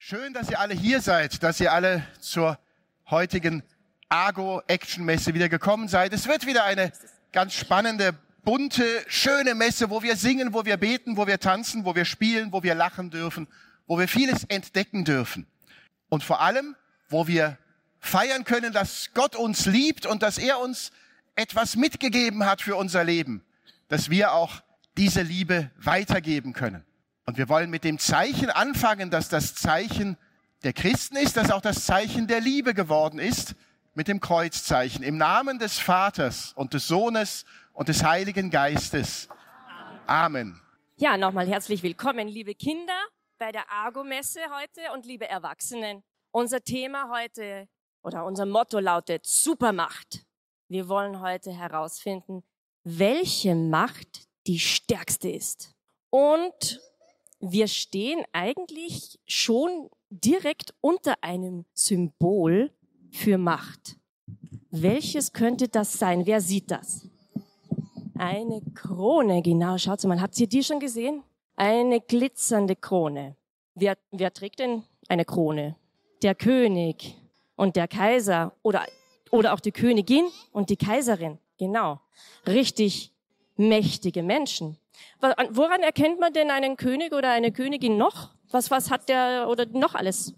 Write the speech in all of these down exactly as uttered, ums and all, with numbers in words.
Schön, dass ihr alle hier seid, dass ihr alle zur heutigen Argo-Action-Messe wieder gekommen seid. Es wird wieder eine ganz spannende, bunte, schöne Messe, wo wir singen, wo wir beten, wo wir tanzen, wo wir spielen, wo wir lachen dürfen, wo wir vieles entdecken dürfen. Und vor allem, wo wir feiern können, dass Gott uns liebt und dass er uns etwas mitgegeben hat für unser Leben, dass wir auch diese Liebe weitergeben können. Und wir wollen mit dem Zeichen anfangen, dass das Zeichen der Christen ist, dass auch das Zeichen der Liebe geworden ist, mit dem Kreuzzeichen. Im Namen des Vaters und des Sohnes und des Heiligen Geistes. Amen. Ja, nochmal herzlich willkommen, liebe Kinder, bei der Argo-Messe heute und liebe Erwachsenen. Unser Thema heute oder unser Motto lautet Supermacht. Wir wollen heute herausfinden, welche Macht die stärkste ist. Und wir stehen eigentlich schon direkt unter einem Symbol für Macht. Welches könnte das sein? Wer sieht das? Eine Krone, genau. Schaut mal, habt ihr die schon gesehen? Eine glitzernde Krone. Wer, wer trägt denn eine Krone? Der König und der Kaiser oder, oder auch die Königin und die Kaiserin. Genau. Richtig mächtige Menschen. Woran erkennt man denn einen König oder eine Königin noch? Was, was hat der oder noch alles?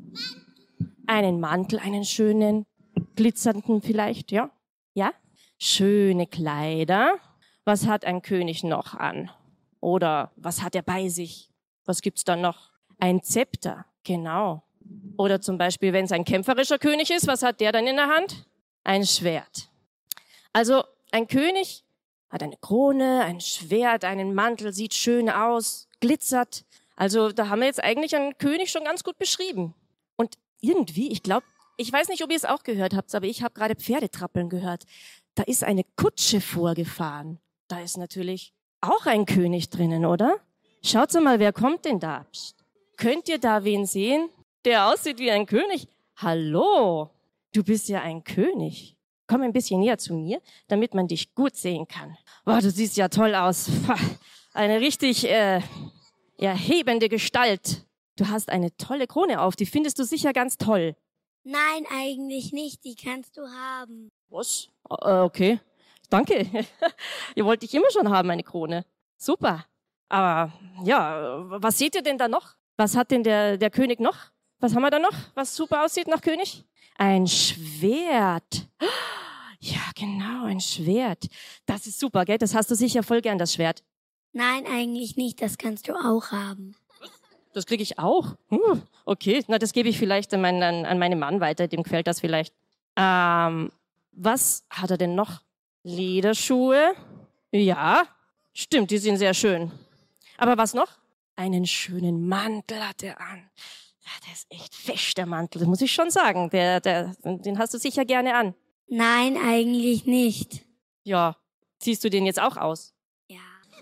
Einen Mantel, einen schönen, glitzernden vielleicht, ja? Ja? Schöne Kleider. Was hat ein König noch an? Oder was hat er bei sich? Was gibt's da noch? Ein Zepter, genau. Oder zum Beispiel, wenn es ein kämpferischer König ist, was hat der dann in der Hand? Ein Schwert. Also ein König hat eine Krone, ein Schwert, einen Mantel, sieht schön aus, glitzert. Also da haben wir jetzt eigentlich einen König schon ganz gut beschrieben. Und irgendwie, ich glaube, ich weiß nicht, ob ihr es auch gehört habt, aber ich habe gerade Pferdetrappeln gehört. Da ist eine Kutsche vorgefahren. Da ist natürlich auch ein König drinnen, oder? Schaut mal, wer kommt denn da? Psst. Könnt ihr da wen sehen, der aussieht wie ein König? Hallo, du bist ja ein König. Komm ein bisschen näher zu mir, damit man dich gut sehen kann. Boah, du siehst ja toll aus. Eine richtig äh, erhebende Gestalt. Du hast eine tolle Krone auf, die findest du sicher ganz toll. Nein, eigentlich nicht, die kannst du haben. Was? Äh, okay, danke. Ihr wollt ich immer schon haben, eine Krone. Super. Aber ja, was seht ihr denn da noch? Was hat denn der, der König noch? Was haben wir da noch, was super aussieht nach König? Ein Schwert. Ja, genau, ein Schwert. Das ist super, gell? Das hast du sicher voll gern, das Schwert. Nein, eigentlich nicht. Das kannst du auch haben. Das kriege ich auch? Hm, okay, na, das gebe ich vielleicht an meinen, an, an meinen Mann weiter. Dem gefällt das vielleicht. Ähm, was hat er denn noch? Lederschuhe? Ja, stimmt, die sind sehr schön. Aber was noch? Einen schönen Mantel hat er an. Ja, der ist echt fesch, der Mantel, das muss ich schon sagen. Der, der, den hast du sicher gerne an. Nein, eigentlich nicht. Ja, ziehst du den jetzt auch aus? Ja.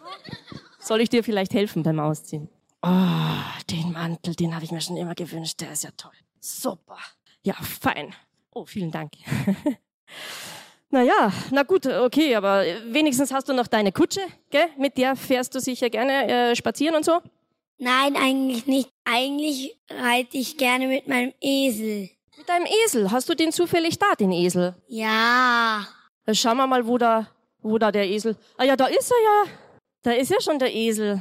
Soll ich dir vielleicht helfen beim Ausziehen? Oh, den Mantel, den habe ich mir schon immer gewünscht. Der ist ja toll. Super. Ja, fein. Oh, vielen Dank. Naja, na gut, okay, aber wenigstens hast du noch deine Kutsche, gell? Mit der fährst du sicher gerne äh, spazieren und so? Nein, eigentlich nicht. Eigentlich reite ich gerne mit meinem Esel. Mit deinem Esel? Hast du den zufällig da, den Esel? Ja. Dann schauen wir mal, wo da, wo da der Esel... Ah ja, da ist er ja. Da ist ja schon der Esel.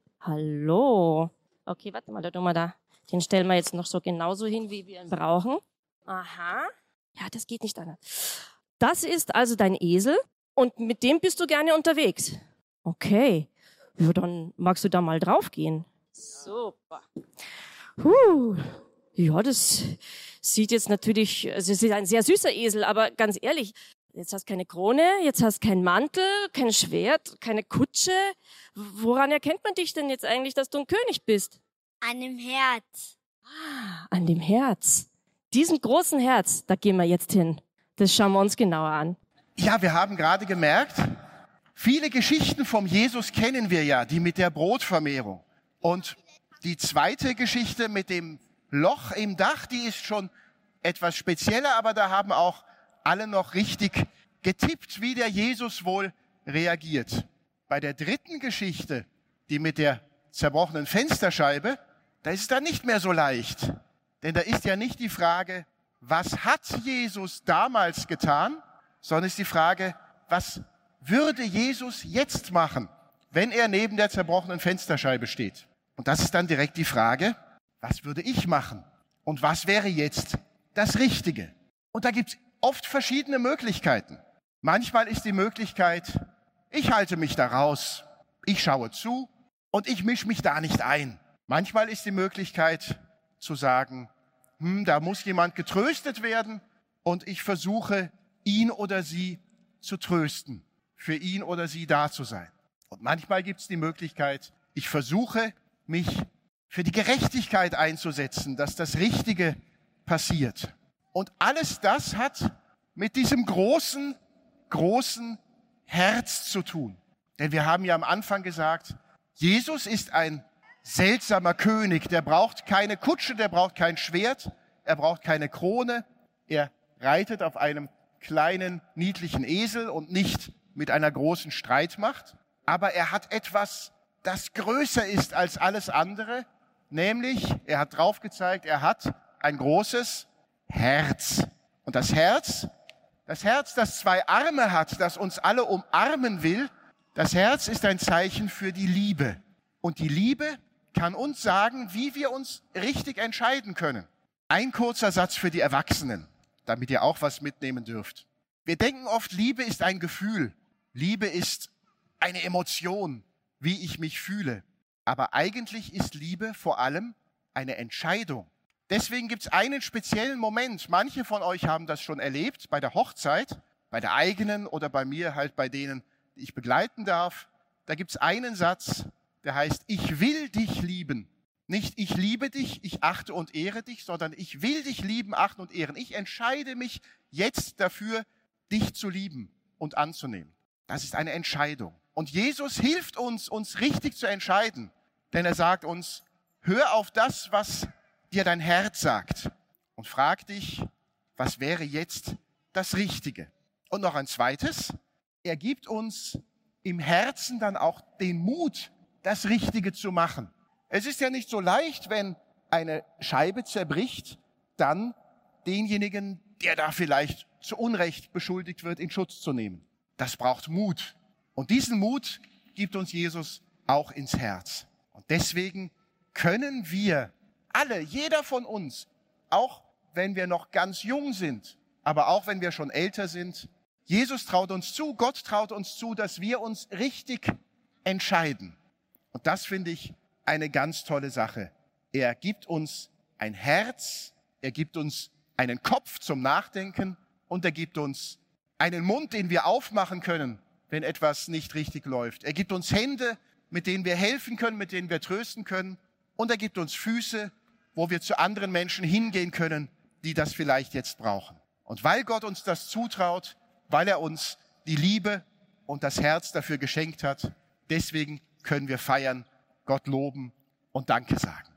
Hallo. Okay, warte mal, da tun wir da. Den stellen wir jetzt noch so genauso hin, wie wir ihn brauchen. Aha. Ja, das geht nicht anders. Das ist also dein Esel und mit dem bist du gerne unterwegs. Okay. Ja, dann magst du da mal draufgehen. Super. Huh. Ja, das sieht jetzt natürlich, also es ist ein sehr süßer Esel, aber ganz ehrlich, jetzt hast du keine Krone, jetzt hast du keinen Mantel, kein Schwert, keine Kutsche. Woran erkennt man dich denn jetzt eigentlich, dass du ein König bist? An dem Herz. Ah, an dem Herz. Diesem großen Herz, da gehen wir jetzt hin. Das schauen wir uns genauer an. Ja, wir haben gerade gemerkt, viele Geschichten vom Jesus kennen wir ja, die mit der Brotvermehrung. Und die zweite Geschichte mit dem Loch im Dach, die ist schon etwas spezieller, aber da haben auch alle noch richtig getippt, wie der Jesus wohl reagiert. Bei der dritten Geschichte, die mit der zerbrochenen Fensterscheibe, da ist es dann nicht mehr so leicht. Denn da ist ja nicht die Frage, was hat Jesus damals getan, sondern ist die Frage, was würde Jesus jetzt machen, wenn er neben der zerbrochenen Fensterscheibe steht? Und das ist dann direkt die Frage, was würde ich machen? Und was wäre jetzt das Richtige? Und da gibt es oft verschiedene Möglichkeiten. Manchmal ist die Möglichkeit, ich halte mich da raus, ich schaue zu und ich mische mich da nicht ein. Manchmal ist die Möglichkeit zu sagen, hm, da muss jemand getröstet werden und ich versuche, ihn oder sie zu trösten, für ihn oder sie da zu sein. Und manchmal gibt es die Möglichkeit, ich versuche, mich für die Gerechtigkeit einzusetzen, dass das Richtige passiert. Und alles das hat mit diesem großen, großen Herz zu tun. Denn wir haben ja am Anfang gesagt, Jesus ist ein seltsamer König, der braucht keine Kutsche, der braucht kein Schwert, er braucht keine Krone, er reitet auf einem kleinen, niedlichen Esel und nicht mit einer großen Streitmacht. Aber er hat etwas, das größer ist als alles andere, nämlich, er hat drauf gezeigt, er hat ein großes Herz. Und das Herz, das Herz, das zwei Arme hat, das uns alle umarmen will, das Herz ist ein Zeichen für die Liebe. Und die Liebe kann uns sagen, wie wir uns richtig entscheiden können. Ein kurzer Satz für die Erwachsenen, damit ihr auch was mitnehmen dürft. Wir denken oft, Liebe ist ein Gefühl. Liebe ist eine Emotion, wie ich mich fühle. Aber eigentlich ist Liebe vor allem eine Entscheidung. Deswegen gibt es einen speziellen Moment. Manche von euch haben das schon erlebt, bei der Hochzeit, bei der eigenen oder bei mir halt bei denen, die ich begleiten darf. Da gibt es einen Satz, der heißt, ich will dich lieben. Nicht ich liebe dich, ich achte und ehre dich, sondern ich will dich lieben, achten und ehren. Ich entscheide mich jetzt dafür, dich zu lieben und anzunehmen. Das ist eine Entscheidung. Und Jesus hilft uns, uns richtig zu entscheiden. Denn er sagt uns, hör auf das, was dir dein Herz sagt. Und frag dich, was wäre jetzt das Richtige? Und noch ein zweites, er gibt uns im Herzen dann auch den Mut, das Richtige zu machen. Es ist ja nicht so leicht, wenn eine Scheibe zerbricht, dann denjenigen, der da vielleicht zu Unrecht beschuldigt wird, in Schutz zu nehmen. Das braucht Mut. Und diesen Mut gibt uns Jesus auch ins Herz. Und deswegen können wir alle, jeder von uns, auch wenn wir noch ganz jung sind, aber auch wenn wir schon älter sind, Jesus traut uns zu, Gott traut uns zu, dass wir uns richtig entscheiden. Und das finde ich eine ganz tolle Sache. Er gibt uns ein Herz, er gibt uns einen Kopf zum Nachdenken und er gibt uns einen Mund, den wir aufmachen können, wenn etwas nicht richtig läuft. Er gibt uns Hände, mit denen wir helfen können, mit denen wir trösten können. Und er gibt uns Füße, wo wir zu anderen Menschen hingehen können, die das vielleicht jetzt brauchen. Und weil Gott uns das zutraut, weil er uns die Liebe und das Herz dafür geschenkt hat, deswegen können wir feiern, Gott loben und Danke sagen.